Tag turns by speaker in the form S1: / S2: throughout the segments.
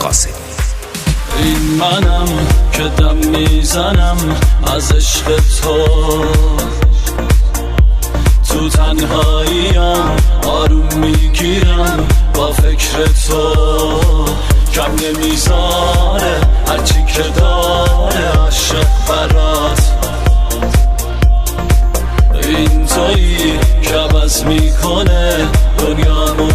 S1: قاسمی.
S2: این منم که دم میزنم از عشق تو تنهاییم آروم میگیرم با فکر تو، کم نمیذاره هرچی که داره عاشق برات. این تویی که عوض میکنه دنیامو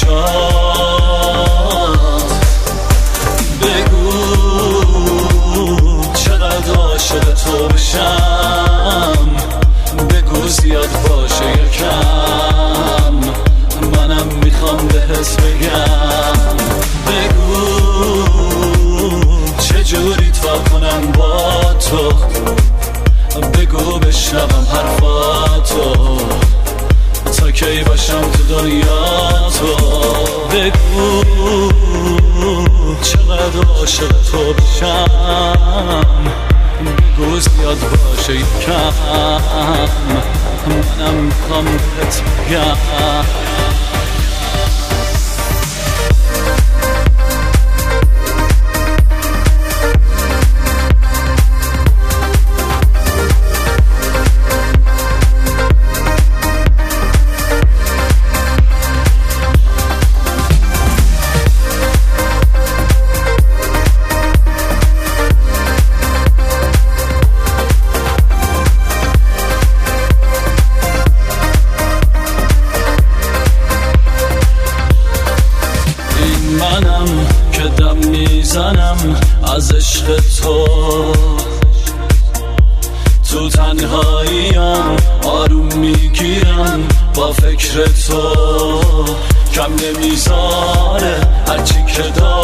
S2: چشات. بگو چقدر عاشق تو بشم، بگو زیاد باشه یکم، منم میخوام بهت بگم. بگو چجوری تا کنم با تو، بگو بشنوم حرفاتو، تا کی باشم تو دنیا تو. بگو چقدر عاشق تو بشم، بگو زیاد باشه یکم، منم میخوام بهت بگم. منم که دم میزنم از عشق تو تنهاییم آروم میگیرم با فکر تو، کم نمیذاره هرچی که داره